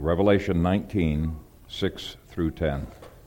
Revelation 19, 6 through 10.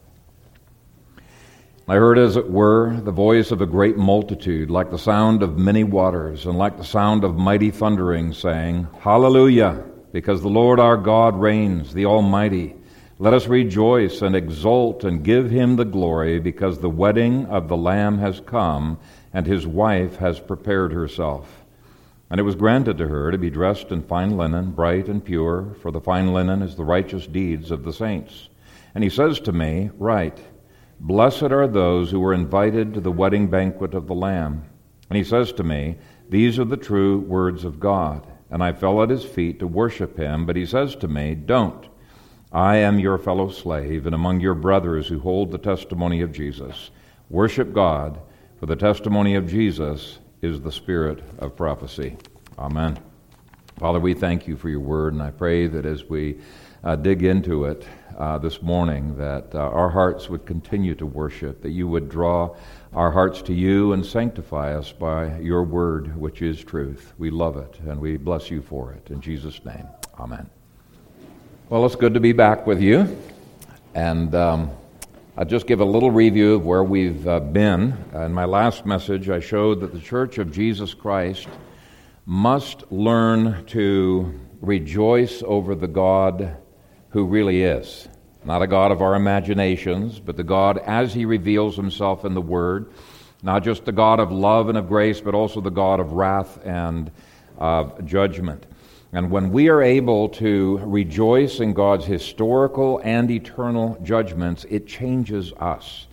I heard, as it were, the voice of a great multitude, like the sound of many waters, and like the sound of mighty thundering, saying, Hallelujah, because the Lord our God reigns, the Almighty. Let us rejoice and exult and give him the glory, because the wedding of the Lamb has come, and his wife has prepared herself. And it was granted to her to be dressed in fine linen, bright and pure, for the fine linen is the righteous deeds of the saints. And he says to me, Write, Blessed are those who were invited to the wedding banquet of the Lamb. And he says to me, These are the true words of God. And I fell at his feet to worship him, but he says to me, Don't. I am your fellow slave, and among your brothers who hold the testimony of Jesus. Worship God, for the testimony of Jesus is the spirit of prophecy. Amen. Father, we thank you for your word, and I pray that as we dig into it this morning, that our hearts would continue to worship, that you would draw our hearts to you and sanctify us by your word, which is truth. We love it, and we bless you for it. In Jesus' name, amen. Well, it's good to be back with you, and I'll just give a little review of where we've been. In my last message, I showed that the Church of Jesus Christ must learn to rejoice over the God who really is. Not a God of our imaginations, but the God as he reveals himself in the Word. Not just the God of love and of grace, but also the God of wrath and of judgment. And when we are able to rejoice in God's historical and eternal judgments, it changes us.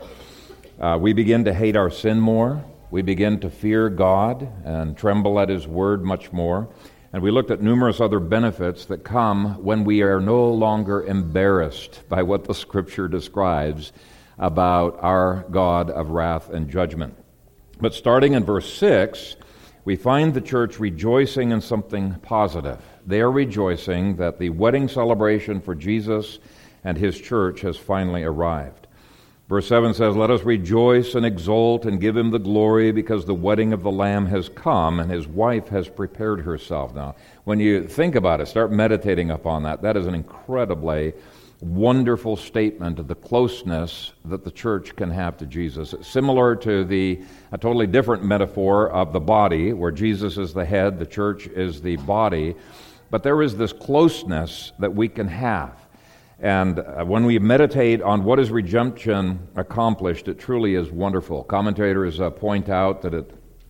We begin to hate our sin more. We begin to fear God and tremble at his word much more. And we looked at numerous other benefits that come when we are no longer embarrassed by what the Scripture describes about our God of wrath and judgment. But starting in verse 6, we find the church rejoicing in something positive. They are rejoicing that the wedding celebration for Jesus and his church has finally arrived. Verse 7 says, Let us rejoice and exult and give him the glory, because the wedding of the Lamb has come and his wife has prepared herself. Now, when you think about it, start meditating upon that. That is an incredibly wonderful statement of the closeness that the church can have to Jesus. It's similar to a totally different metaphor of the body, where Jesus is the head, the church is the body. But there is this closeness that we can have. And when we meditate on what is redemption accomplished, it truly is wonderful. Commentators point out that it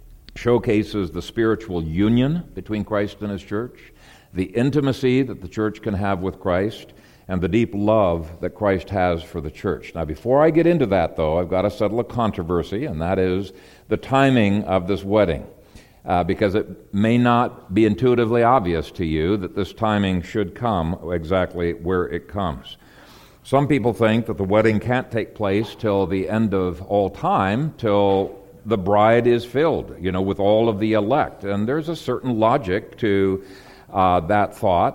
showcases the spiritual union between Christ and his church, the intimacy that the church can have with Christ, and the deep love that Christ has for the church. Now, before I get into that, though, I've got to settle a controversy, and that is the timing of this wedding. Because it may not be intuitively obvious to you that this timing should come exactly where it comes. Some people think that the wedding can't take place till the end of all time, till the bride is filled, with all of the elect. And there's a certain logic to that thought.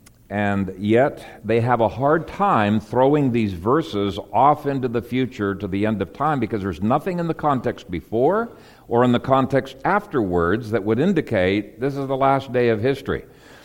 And yet they have a hard time throwing these verses off into the future to the end of time, because there's nothing in the context before or in the context afterwards that would indicate this is the last day of history.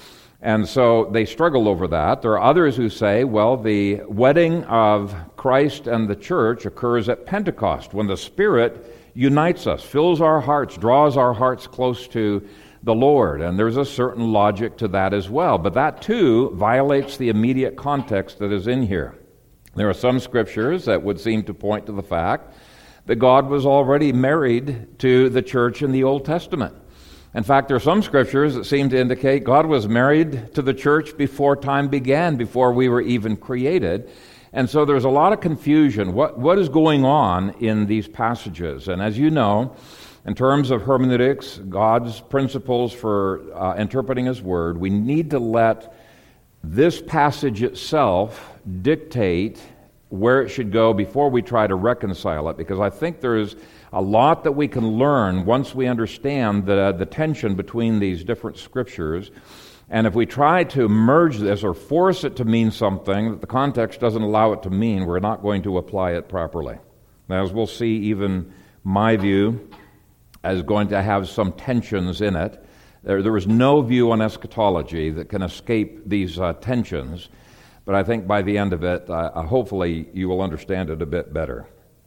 And so they struggle over that. There are others who say, well, the wedding of Christ and the church occurs at Pentecost, when the Spirit unites us, fills our hearts, draws our hearts close to the Lord. And there's a certain logic to that as well. But that too violates the immediate context that is in here. There are some scriptures that would seem to point to the fact that God was already married to the church in the Old Testament. In fact, there are some scriptures that seem to indicate God was married to the church before time began, before we were even created. And so there's a lot of confusion. What is going on in these passages? And as you know, in terms of hermeneutics, God's principles for interpreting his word, we need to let this passage itself dictate where it should go before we try to reconcile it, because I think there is a lot that we can learn once we understand the tension between these different scriptures. And if we try to merge this or force it to mean something that the context doesn't allow it to mean, we're not going to apply it properly. Now, as we'll see, even my view is going to have some tensions in it. There is no view on eschatology that can escape these tensions. but I think by the end of it, hopefully you will understand it a bit better.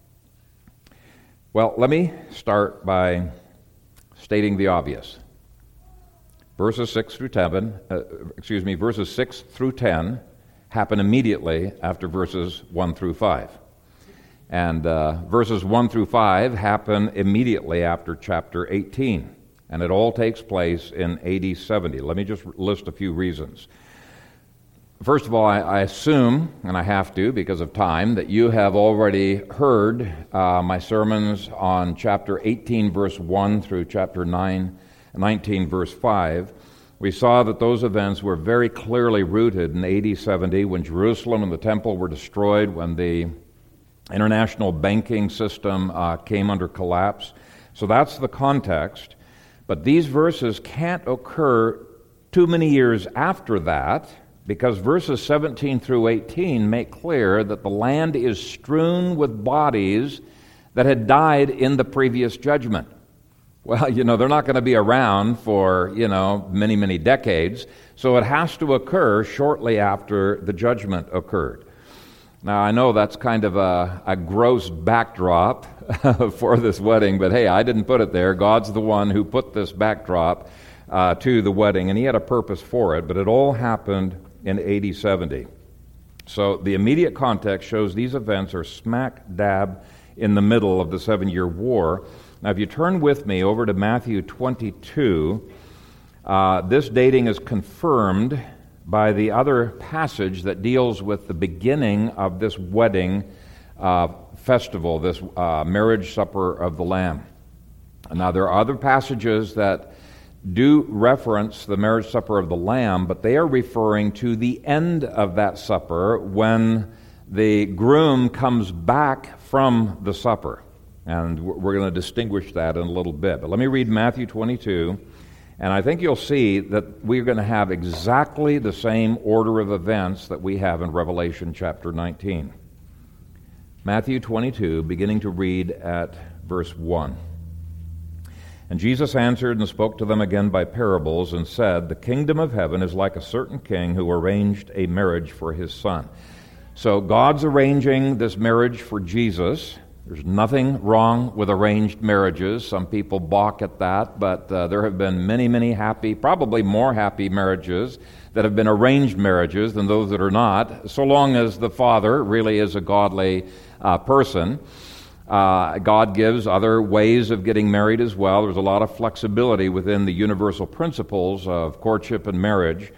Well, let me start by stating the obvious. Verses 6 through 10 happen immediately after verses 1 through 5. And verses 1 through 5 happen immediately after chapter 18. And it all takes place in AD 70. Let me just list a few reasons. First of all, I assume, and I have to because of time, that you have already heard my sermons on chapter 18, verse 1 through chapter 19, verse 5. We saw that those events were very clearly rooted in AD 70 when Jerusalem and the temple were destroyed, when the international banking system came under collapse. So that's the context. But these verses can't occur too many years after that, because verses 17 through 18 make clear that the land is strewn with bodies that had died in the previous judgment. Well, they're not going to be around for, many, many decades, so it has to occur shortly after the judgment occurred. Now, I know that's kind of a gross backdrop for this wedding, but hey, I didn't put it there. God's the one who put this backdrop to the wedding, and He had a purpose for it, but it all happened in AD 70. So the immediate context shows these events are smack dab in the middle of the 7-year war. Now, if you turn with me over to Matthew 22, this dating is confirmed by the other passage that deals with the beginning of this wedding festival, this marriage supper of the Lamb. Now, there are other passages that do reference the marriage supper of the Lamb, but they are referring to the end of that supper when the groom comes back from the supper. And we're going to distinguish that in a little bit. But let me read Matthew 22, and I think you'll see that we're going to have exactly the same order of events that we have in Revelation chapter 19. Matthew 22, beginning to read at verse 1. And Jesus answered and spoke to them again by parables and said, "The kingdom of heaven is like a certain king who arranged a marriage for his son." So God's arranging this marriage for Jesus. There's nothing wrong with arranged marriages. Some people balk at that, but there have been many, many happy, probably more happy marriages that have been arranged marriages than those that are not, so long as the father really is a godly person. God gives other ways of getting married as well. There's a lot of flexibility within the universal principles of courtship and marriage.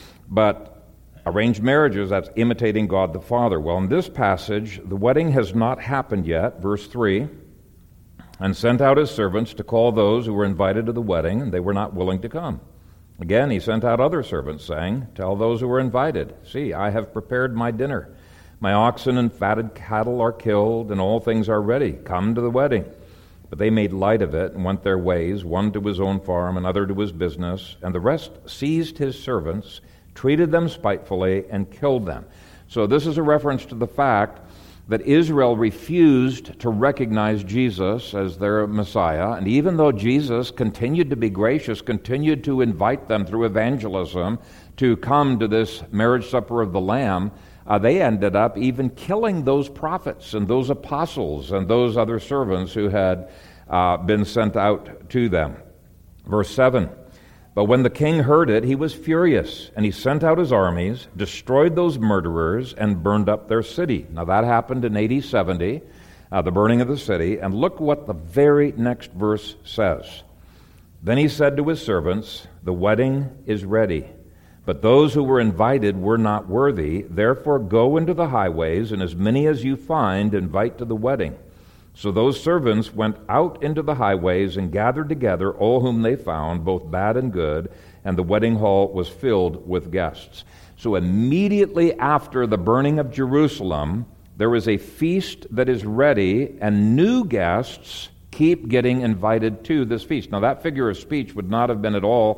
But arranged marriages, that's imitating God the Father. Well, in this passage, the wedding has not happened yet. Verse 3, "And sent out his servants to call those who were invited to the wedding, and they were not willing to come. Again, he sent out other servants, saying, 'Tell those who were invited, see, I have prepared my dinner. My oxen and fatted cattle are killed, and all things are ready. Come to the wedding.' But they made light of it and went their ways, one to his own farm, another to his business. And the rest seized his servants, treated them spitefully, and killed them." So this is a reference to the fact that Israel refused to recognize Jesus as their Messiah. And even though Jesus continued to be gracious, continued to invite them through evangelism to come to this marriage supper of the Lamb, they ended up even killing those prophets and those apostles and those other servants who had been sent out to them. Verse 7, "But when the king heard it, he was furious, and he sent out his armies, destroyed those murderers, and burned up their city." Now that happened in AD 70, the burning of the city. And look what the very next verse says. "Then he said to his servants, 'The wedding is ready, but those who were invited were not worthy. Therefore go into the highways, and as many as you find, invite to the wedding.' So those servants went out into the highways and gathered together all whom they found, both bad and good, and the wedding hall was filled with guests." So immediately after the burning of Jerusalem, there is a feast that is ready, and new guests keep getting invited to this feast. Now that figure of speech would not have been at all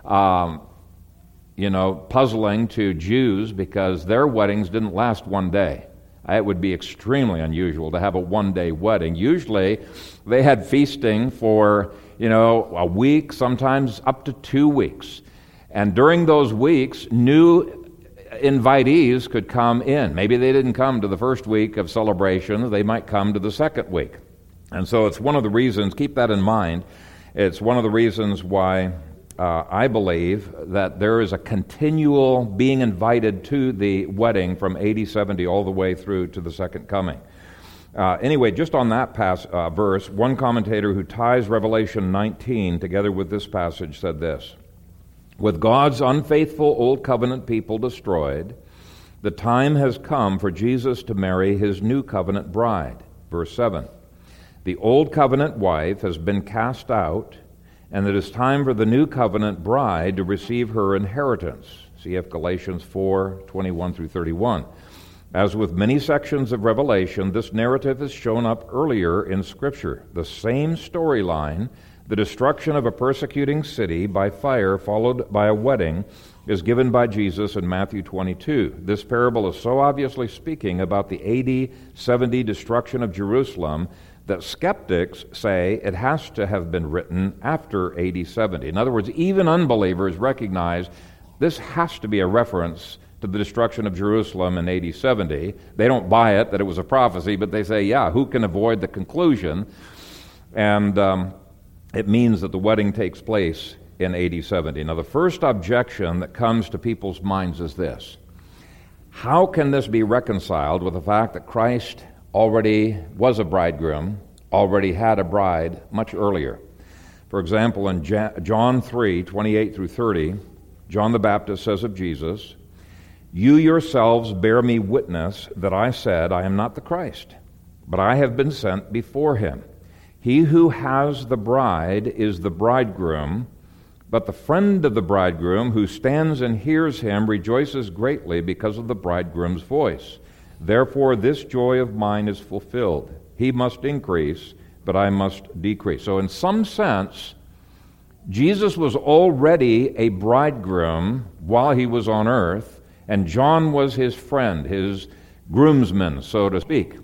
puzzling to Jews, because their weddings didn't last one day. It would be extremely unusual to have a one-day wedding. Usually, they had feasting for, a week, sometimes up to 2 weeks. And during those weeks, new invitees could come in. Maybe they didn't come to the first week of celebration. They might come to the second week. And so it's one of the reasons, keep that in mind, it's one of the reasons why I believe that there is a continual being invited to the wedding from AD 70 all the way through to the second coming. Anyway, just on that verse, one commentator who ties Revelation 19 together with this passage said this: with God's unfaithful Old Covenant people destroyed, the time has come for Jesus to marry his new covenant bride. Verse 7. The Old Covenant wife has been cast out, and it is time for the new covenant bride to receive her inheritance. Cf. Galatians 4:21 through 31. As with many sections of Revelation, this narrative is shown up earlier in Scripture. The same storyline, the destruction of a persecuting city by fire followed by a wedding, is given by Jesus in Matthew 22. This parable is so obviously speaking about the AD 70 destruction of Jerusalem that skeptics say it has to have been written after AD 70. In other words, even unbelievers recognize this has to be a reference to the destruction of Jerusalem in AD 70. They don't buy it, that it was a prophecy, but they say, yeah, who can avoid the conclusion? And it means that the wedding takes place in AD 70. Now, the first objection that comes to people's minds is this: how can this be reconciled with the fact that Christ already was a bridegroom, already had a bride much earlier? For example, in John 3:28 through 30, John the Baptist says of Jesus, "You yourselves bear me witness that I said, I am not the Christ, but I have been sent before him. He who has the bride is the bridegroom, but the friend of the bridegroom who stands and hears him rejoices greatly because of the bridegroom's voice. Therefore this joy of mine is fulfilled. He must increase, but I must decrease." So in some sense, Jesus was already a bridegroom while he was on earth, and John was his friend, his groomsman, so to speak.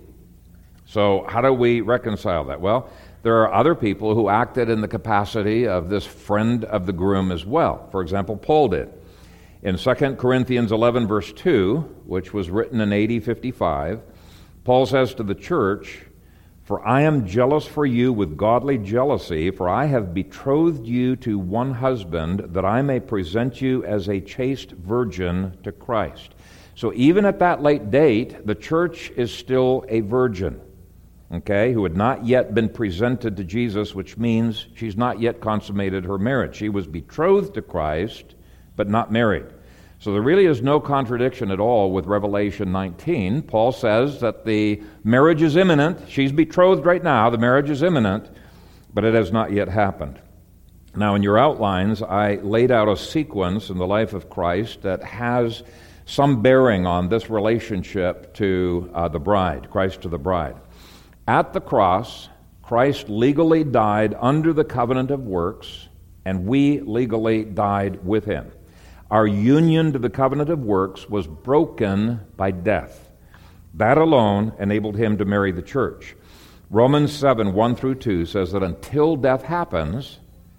So how do we reconcile that? Well, there are other people who acted in the capacity of this friend of the groom as well. For example, Paul did. In 2 Corinthians 11, verse 2, which was written in AD 55, Paul says to the church, "For I am jealous for you with godly jealousy, for I have betrothed you to one husband, that I may present you as a chaste virgin to Christ." So even at that late date, the church is still a virgin, okay, who had not yet been presented to Jesus, which means she's not yet consummated her marriage. She was betrothed to Christ, but not married. So there really is no contradiction at all with Revelation 19. Paul says that the marriage is imminent. She's betrothed right now. The marriage is imminent, but it has not yet happened. Now, in your outlines, I laid out a sequence in the life of Christ that has some bearing on this relationship to the bride, Christ to the bride. At the cross, Christ legally died under the covenant of works, and we legally died with him. Our union to the covenant of works was broken by death. That alone enabled him to marry the church. Romans 7, 1 through 2 says that until death happens,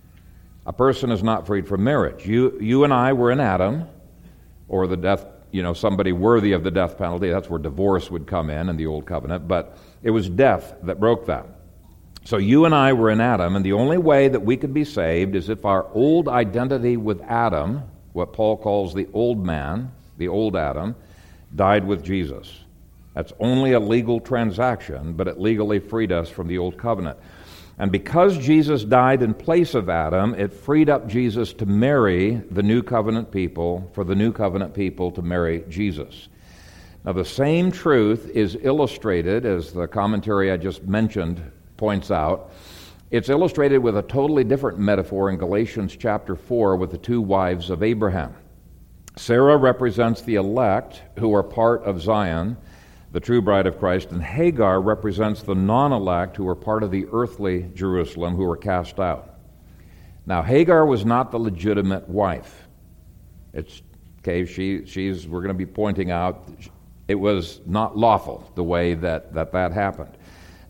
a person is not freed from marriage. You and I were in Adam, or the death, somebody worthy of the death penalty. That's where divorce would come in the old covenant, but it was death that broke that. So you and I were in Adam, and the only way that we could be saved is if our old identity with Adam, what Paul calls the old man, the old Adam, died with Jesus. That's only a legal transaction, but it legally freed us from the old covenant. And because Jesus died in place of Adam, it freed up Jesus to marry the new covenant people, for the new covenant people to marry Jesus. Now the same truth is illustrated, as the commentary I just mentioned points out. It's illustrated with a totally different metaphor in Galatians chapter 4 with the two wives of Abraham. Sarah represents the elect who are part of Zion, the true bride of Christ, and Hagar represents the non-elect who are part of the earthly Jerusalem who were cast out. Now Hagar was not the legitimate wife. It's okay, we're going to be pointing out it was not lawful the way that happened.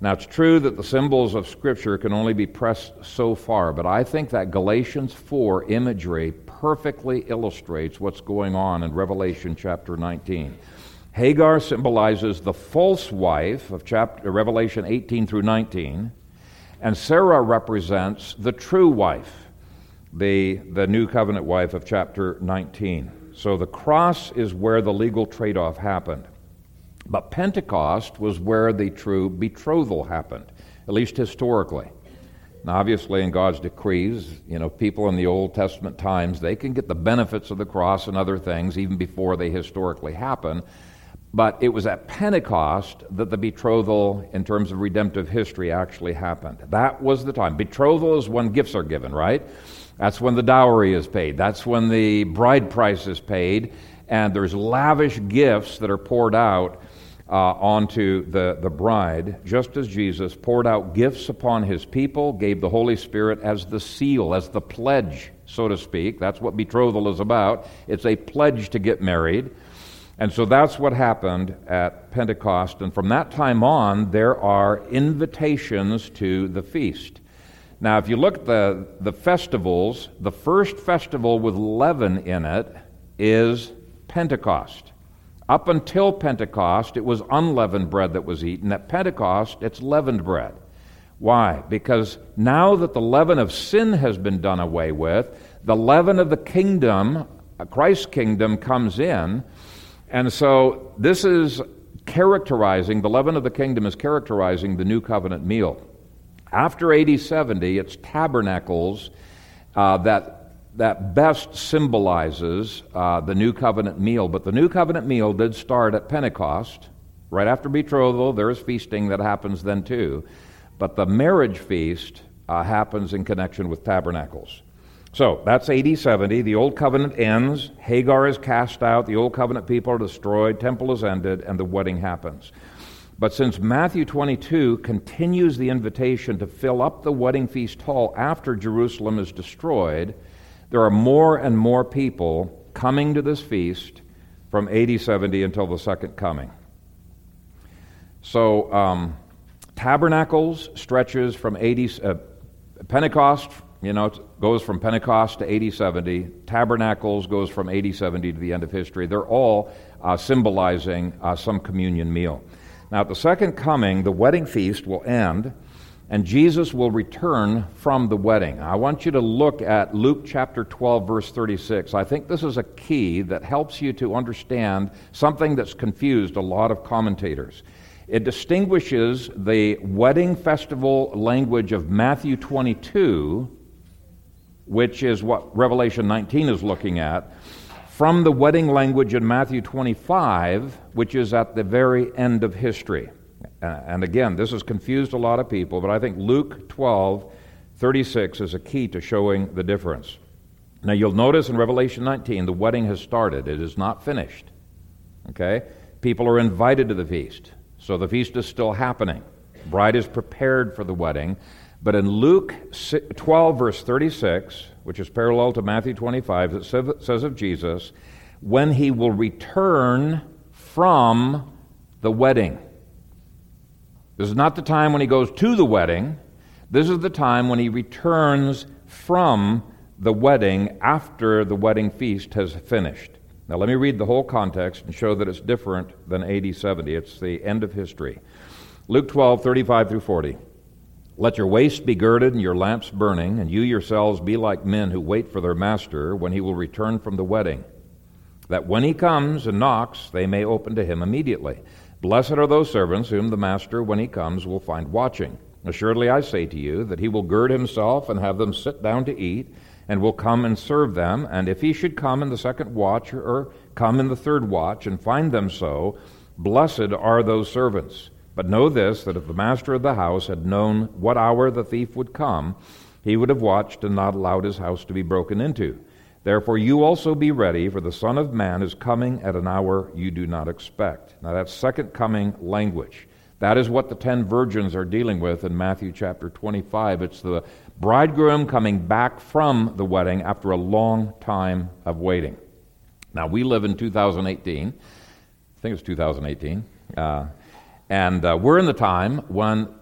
Now, it's true that the symbols of Scripture can only be pressed so far, but I think that Galatians 4 imagery perfectly illustrates what's going on in Revelation chapter 19. Hagar symbolizes the false wife of Revelation 18 through 19, and Sarah represents the true wife, the new covenant wife of chapter 19. So the cross is where the legal trade-off happened. But Pentecost was where the true betrothal happened, at least historically. Now, obviously, in God's decrees, people in the Old Testament times, they can get the benefits of the cross and other things even before they historically happen. But it was at Pentecost that the betrothal, in terms of redemptive history, actually happened. That was the time. Betrothal is when gifts are given, right? That's when the dowry is paid. That's when the bride price is paid. And there's lavish gifts that are poured out onto the bride, just as Jesus poured out gifts upon his people, gave the Holy Spirit as the seal, as the pledge, so to speak. That's what betrothal is about. It's a pledge to get married. And so that's what happened at Pentecost. And from that time on, there are invitations to the feast. Now, if you look at the festivals, the first festival with leaven in it is Pentecost. Up until Pentecost, it was unleavened bread that was eaten. At Pentecost, it's leavened bread. Why? Because now that the leaven of sin has been done away with, the leaven of the kingdom, Christ's kingdom, comes in. And so this is characterizing, the leaven of the kingdom is characterizing the new covenant meal. After AD 70, it's tabernacles that best symbolizes the New Covenant meal. But the New Covenant meal did start at Pentecost. Right after betrothal, there is feasting that happens then too. But the marriage feast happens in connection with tabernacles. So that's AD 70. The Old Covenant ends. Hagar is cast out. The Old Covenant people are destroyed. Temple is ended, and the wedding happens. But since Matthew 22 continues the invitation to fill up the wedding feast hall after Jerusalem is destroyed, there are more and more people coming to this feast from AD 70 until the second coming. So tabernacles stretches from Pentecost, it goes from Pentecost to AD 70. Tabernacles goes from AD 70 to the end of history. They're all symbolizing some communion meal. Now, at the second coming, the wedding feast will end, and Jesus will return from the wedding. I want you to look at Luke chapter 12, verse 36. I think this is a key that helps you to understand something that's confused a lot of commentators. It distinguishes the wedding festival language of Matthew 22, which is what Revelation 19 is looking at, from the wedding language in Matthew 25, which is at the very end of history. And again, this has confused a lot of people, but I think Luke 12:36 is a key to showing the difference. Now, you'll notice in Revelation 19, the wedding has started. It is not finished. Okay? People are invited to the feast. So the feast is still happening. The bride is prepared for the wedding. But in Luke 12, verse 36, which is parallel to Matthew 25, it says of Jesus, when he will return from the wedding. This is not the time when he goes to the wedding. This is the time when he returns from the wedding after the wedding feast has finished. Now let me read the whole context and show that it's different than AD 70. It's the end of history. Luke 12:35 through 40. Let your waist be girded and your lamps burning, and you yourselves be like men who wait for their master when he will return from the wedding, that when he comes and knocks, they may open to him immediately. Blessed are those servants whom the master, when he comes, will find watching. Assuredly I say to you that he will gird himself and have them sit down to eat, and will come and serve them. And if he should come in the second watch or come in the third watch and find them so, blessed are those servants. But know this, that if the master of the house had known what hour the thief would come, he would have watched and not allowed his house to be broken into. Therefore you also be ready, for the Son of Man is coming at an hour you do not expect. Now that's second coming language. That is what the 10 virgins are dealing with in Matthew chapter 25. It's the bridegroom coming back from the wedding after a long time of waiting. Now we live in 2018. I think it's 2018. And we're in the time when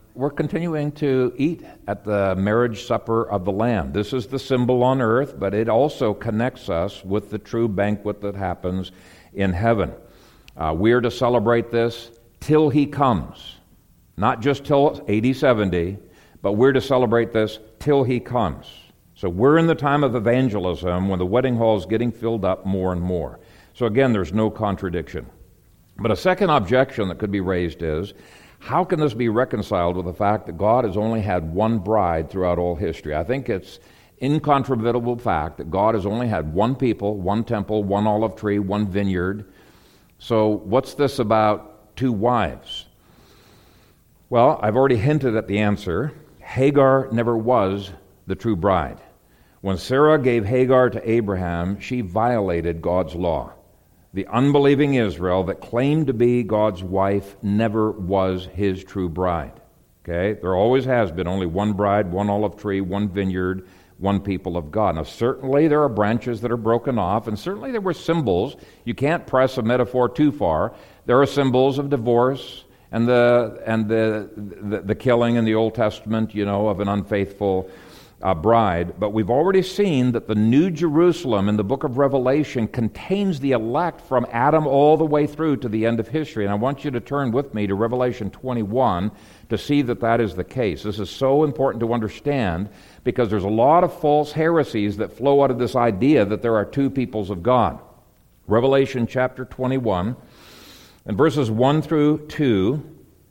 we're continuing to eat at the marriage supper of the Lamb. This is the symbol on earth, but it also connects us with the true banquet that happens in heaven. We are to celebrate this till He comes. Not just till 80, 70, but we're to celebrate this till He comes. So we're in the time of evangelism when the wedding hall is getting filled up more and more. So again, there's no contradiction. But a second objection that could be raised is, how can this be reconciled with the fact that God has only had one bride throughout all history? I think it's incontrovertible fact that God has only had one people, one temple, one olive tree, one vineyard. So what's this about two wives? Well, I've already hinted at the answer. Hagar never was the true bride. When Sarah gave Hagar to Abraham, she violated God's law. The unbelieving Israel that claimed to be God's wife never was His true bride. Okay? There always has been only one bride, one olive tree, one vineyard, one people of God. Now, certainly there are branches that are broken off, and certainly there were symbols. You can't press a metaphor too far. There are symbols of divorce and the killing in the Old Testament, of an unfaithful bride. But we've already seen that the New Jerusalem in the book of Revelation contains the elect from Adam all the way through to the end of history. And I want you to turn with me to Revelation 21 to see that that is the case. This is so important to understand because there's a lot of false heresies that flow out of this idea that there are two peoples of God. Revelation chapter 21 and verses 1 through 2,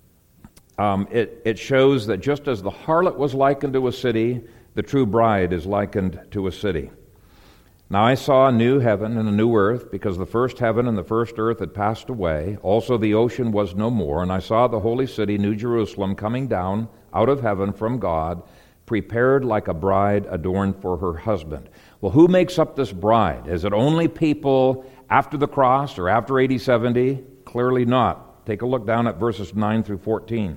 it shows that just as the harlot was likened to a city, the true bride is likened to a city. Now I saw a new heaven and a new earth, because the first heaven and the first earth had passed away. Also the ocean was no more. And I saw the holy city, New Jerusalem, coming down out of heaven from God, prepared like a bride adorned for her husband. Well, who makes up this bride? Is it only people after the cross or after 80, 70? Clearly not. Take a look down at verses 9 through 14.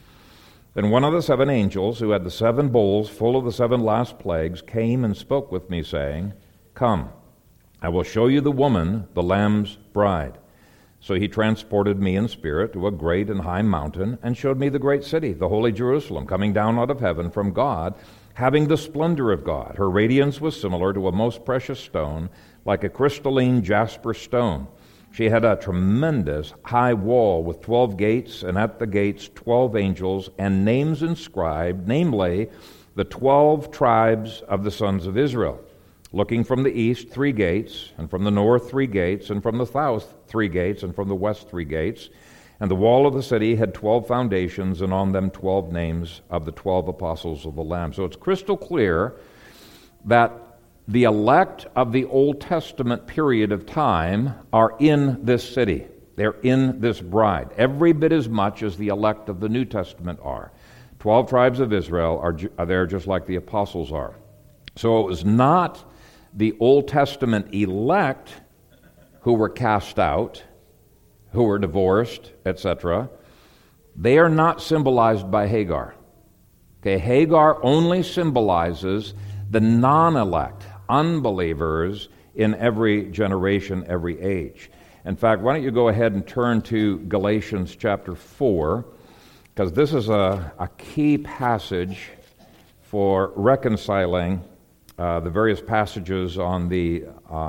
Then one of the seven angels, who had the seven bowls full of the seven last plagues, came and spoke with me, saying, Come, I will show you the woman, the Lamb's bride. So he transported me in spirit to a great and high mountain, and showed me the great city, the holy Jerusalem, coming down out of heaven from God, having the splendor of God. Her radiance was similar to a most precious stone, like a crystalline jasper stone. She had a tremendous high wall with 12 gates, and at the gates 12 angels, and names inscribed, namely, the 12 tribes of the sons of Israel. Looking from the east, 3 gates, and from the north 3 gates, and from the south 3 gates, and from the west 3 gates. And the wall of the city had 12 foundations, and on them 12 names of the 12 apostles of the Lamb. So it's crystal clear that the elect of the Old Testament period of time are in this city. They're in this bride, every bit as much as the elect of the New Testament are. 12 tribes of Israel are there just like the apostles are. So it was not the Old Testament elect who were cast out, who were divorced, etc. They are not symbolized by Hagar. Okay, Hagar only symbolizes the non-elect, unbelievers in every generation, every age. In fact, why don't you go ahead and turn to Galatians chapter 4, because this is a key passage for reconciling the various passages on the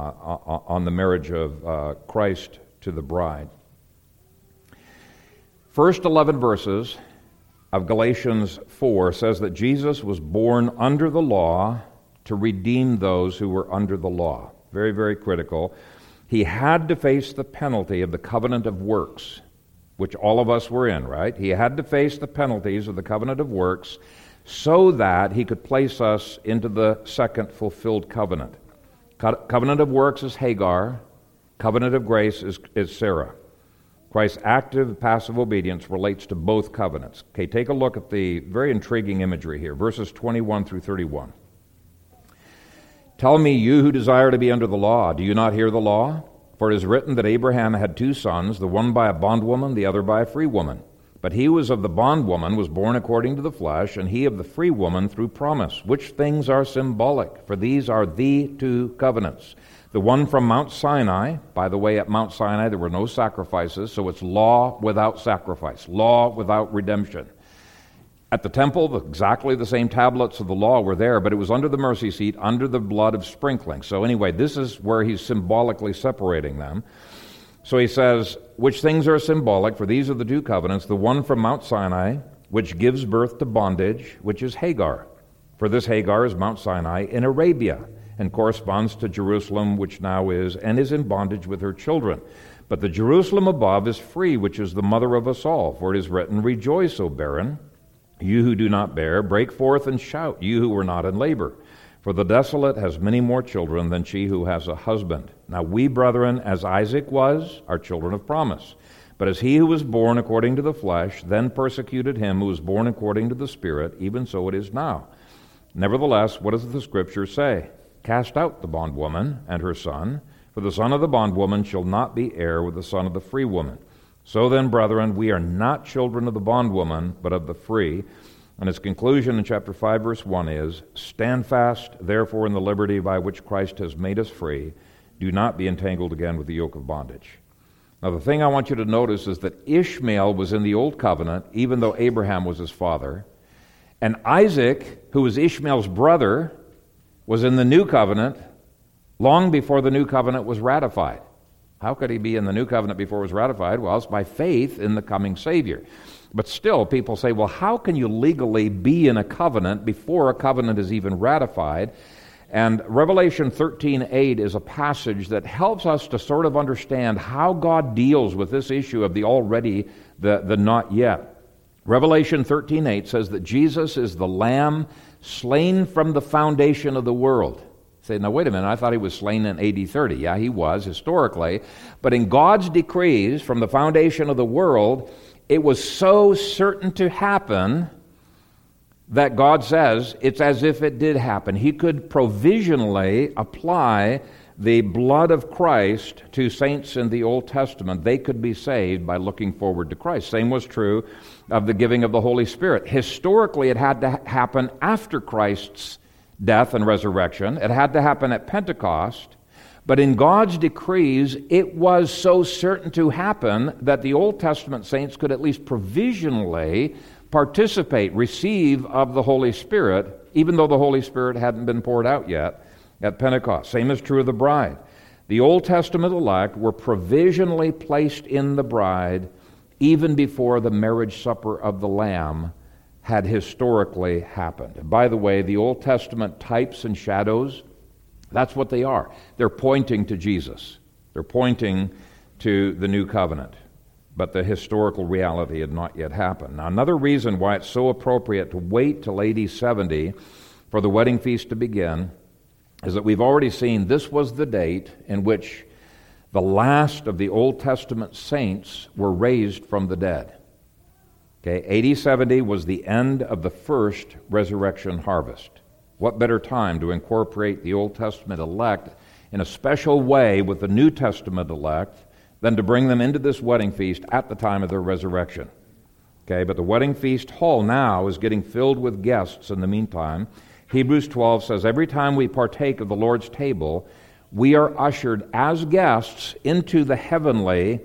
marriage of Christ to the bride. First 11 verses of Galatians 4 says that Jesus was born under the law to redeem those who were under the law. Very, very critical. He had to face the penalty of the covenant of works, which all of us were in, right? He had to face the penalties of the covenant of works so that he could place us into the second fulfilled covenant. Covenant of works is Hagar. Covenant of grace is Sarah. Christ's active, passive obedience relates to both covenants. Okay, take a look at the very intriguing imagery here, verses 21 through 31. Tell me, you who desire to be under the law, do you not hear the law? For it is written that Abraham had 2 sons, the one by a bondwoman, the other by a free woman. But he who was of the bondwoman was born according to the flesh, and he of the free woman through promise, which things are symbolic, for these are the 2 covenants. The one from Mount Sinai, by the way, at Mount Sinai there were no sacrifices, so it's law without sacrifice, law without redemption. At the temple, exactly the same tablets of the law were there, but it was under the mercy seat, under the blood of sprinkling. So anyway, this is where he's symbolically separating them. So he says, which things are symbolic? For these are the two covenants, the one from Mount Sinai, which gives birth to bondage, which is Hagar. For this Hagar is Mount Sinai in Arabia, and corresponds to Jerusalem, which now is, and is in bondage with her children. But the Jerusalem above is free, which is the mother of us all. For it is written, rejoice, O barren, you who do not bear, break forth and shout, you who were not in labor. For the desolate has many more children than she who has a husband. Now we, brethren, as Isaac was, are children of promise. But as he who was born according to the flesh then persecuted him who was born according to the Spirit, even so it is now. Nevertheless, what does the Scripture say? Cast out the bondwoman and her son, for the son of the bondwoman shall not be heir with the son of the free woman. So then, brethren, we are not children of the bondwoman, but of the free. And his conclusion in chapter 5, verse 1 is, stand fast, therefore, in the liberty by which Christ has made us free. Do not be entangled again with the yoke of bondage. Now, the thing I want you to notice is that Ishmael was in the Old Covenant, even though Abraham was his father. And Isaac, who was Ishmael's brother, was in the New Covenant long before the New Covenant was ratified. How could he be in the New Covenant before it was ratified? Well, it's by faith in the coming Savior. But still, people say, well, how can you legally be in a covenant before a covenant is even ratified? And Revelation 13:8 is a passage that helps us to sort of understand how God deals with this issue of the already, the not yet. Revelation 13:8 says that Jesus is the Lamb slain from the foundation of the world. Say, now wait a minute, I thought he was slain in AD 30. Yeah, he was, historically. But in God's decrees from the foundation of the world, it was so certain to happen that God says it's as if it did happen. He could provisionally apply the blood of Christ to saints in the Old Testament. They could be saved by looking forward to Christ. Same was true of the giving of the Holy Spirit. Historically, it had to happen after Christ's death and resurrection. It had to happen at Pentecost. But in God's decrees, it was so certain to happen that the Old Testament saints could at least provisionally participate, receive of the Holy Spirit, even though the Holy Spirit hadn't been poured out yet at Pentecost. Same is true of the bride. The Old Testament elect were provisionally placed in the bride even before the marriage supper of the Lamb had historically happened. And by the way, the Old Testament types and shadows, that's what they are. They're pointing to Jesus. They're pointing to the new covenant. But the historical reality had not yet happened. Now, another reason why it's so appropriate to wait till AD 70 for the wedding feast to begin is that we've already seen this was the date in which the last of the Old Testament saints were raised from the dead. Okay, AD 70 was the end of the first resurrection harvest. What better time to incorporate the Old Testament elect in a special way with the New Testament elect than to bring them into this wedding feast at the time of their resurrection. Okay, but the wedding feast hall now is getting filled with guests in the meantime. Hebrews 12 says, every time we partake of the Lord's table, we are ushered as guests into the heavenly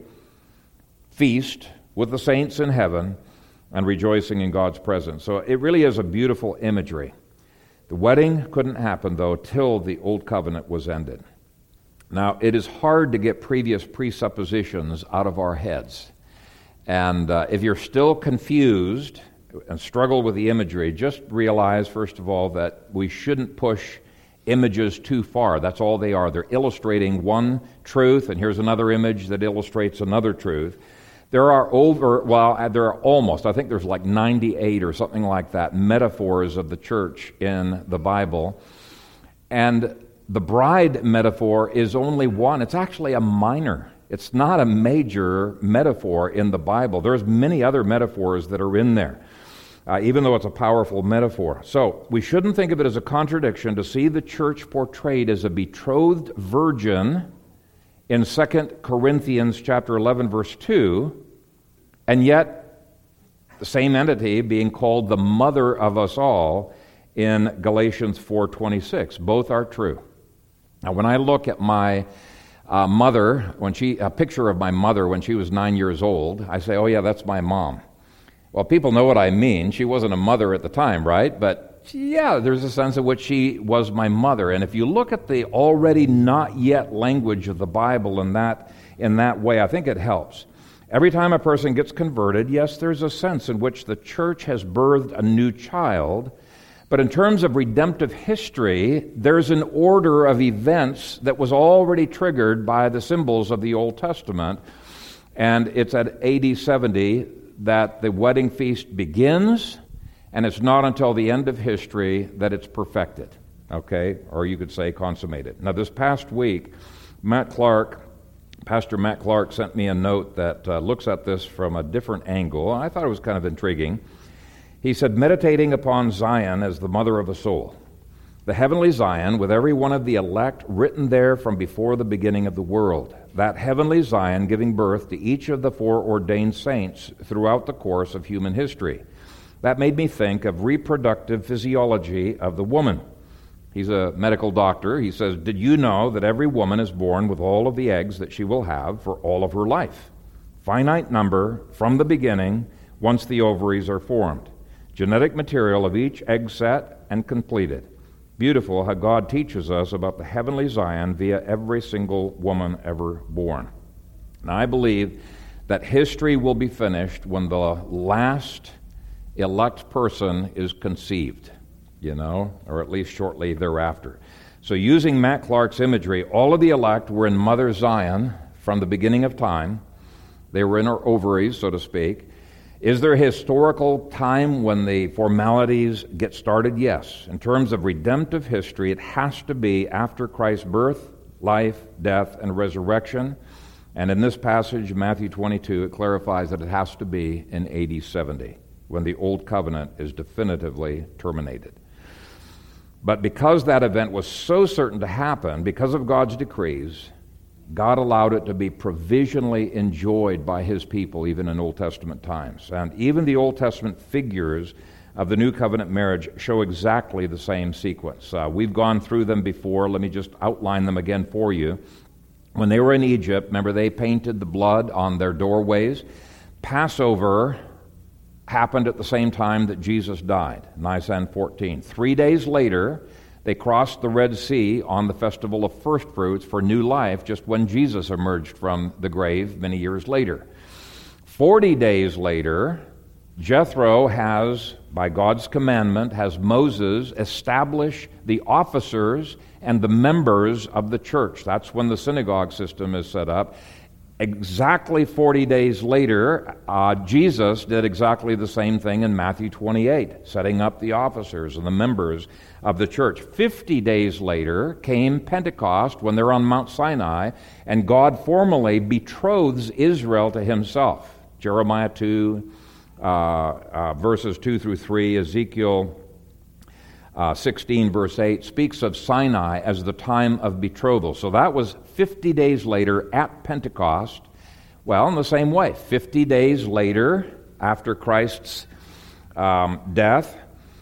feast with the saints in heaven and rejoicing in God's presence. So it really is a beautiful imagery. The wedding couldn't happen, though, till the Old Covenant was ended. Now, it is hard to get previous presuppositions out of our heads. And if you're still confused and struggle with the imagery, just realize, first of all, that we shouldn't push images too far. That's all they are. They're illustrating one truth, and here's another image that illustrates another truth. There are almost, I think there's like 98 or something like that, metaphors of the church in the Bible. And the bride metaphor is only one. It's actually a minor. It's not a major metaphor in the Bible. There's many other metaphors that are in there, even though it's a powerful metaphor. So we shouldn't think of it as a contradiction to see the church portrayed as a betrothed virgin in 2 Corinthians chapter 11, verse 2, and yet the same entity being called the mother of us all in Galatians 4:26. Both are true. Now, when I look at my mother, a picture of my mother when she was 9 years old, I say, oh yeah, that's my mom. Well, people know what I mean. She wasn't a mother at the time, right? But yeah, there's a sense in which she was my mother. And if you look at the already not yet language of the Bible in that way, I think it helps. Every time a person gets converted, yes, there's a sense in which the church has birthed a new child. But in terms of redemptive history, there's an order of events that was already triggered by the symbols of the Old Testament. And it's at AD 70 that the wedding feast begins, and it's not until the end of history that it's perfected, okay? Or you could say consummated. Now, this past week, Pastor Matt Clark sent me a note that looks at this from a different angle. I thought it was kind of intriguing. He said, meditating upon Zion as the mother of a soul, the heavenly Zion with every one of the elect written there from before the beginning of the world, that heavenly Zion giving birth to each of the foreordained saints throughout the course of human history. That made me think of reproductive physiology of the woman. He's a medical doctor. He says, did you know that every woman is born with all of the eggs that she will have for all of her life? Finite number from the beginning once the ovaries are formed. Genetic material of each egg set and completed. Beautiful how God teaches us about the heavenly Zion via every single woman ever born. Now, I believe that history will be finished when the last elect person is conceived, or at least shortly thereafter. So using Matt Clark's imagery, all of the elect were in Mother Zion from the beginning of time. They were in her ovaries, so to speak. Is there a historical time when the formalities get started? Yes. In terms of redemptive history, it has to be after Christ's birth, life, death, and resurrection. And in this passage, Matthew 22, it clarifies that it has to be in AD 70, when the Old Covenant is definitively terminated. But because that event was so certain to happen, because of God's decrees, God allowed it to be provisionally enjoyed by His people, even in Old Testament times. And even the Old Testament figures of the New Covenant marriage show exactly the same sequence. We've gone through them before. Let me just outline them again for you. When they were in Egypt, remember, they painted the blood on their doorways. Passover happened at the same time that Jesus died, Nisan 14. 3 days later, they crossed the Red Sea on the festival of first fruits for new life, just when Jesus emerged from the grave many years later. 40 days later, Jethro has, by God's commandment, has Moses establish the officers and the members of the church. That's when the synagogue system is set up. Exactly 40 days later, Jesus did exactly the same thing in Matthew 28, setting up the officers and the members of the church. 50 days later came Pentecost when they're on Mount Sinai, and God formally betroths Israel to Himself. Jeremiah 2, verses 2 through 3, Ezekiel 16, verse 8, speaks of Sinai as the time of betrothal. So that was 50 days later at Pentecost. Well, in the same way, 50 days later, after Christ's death,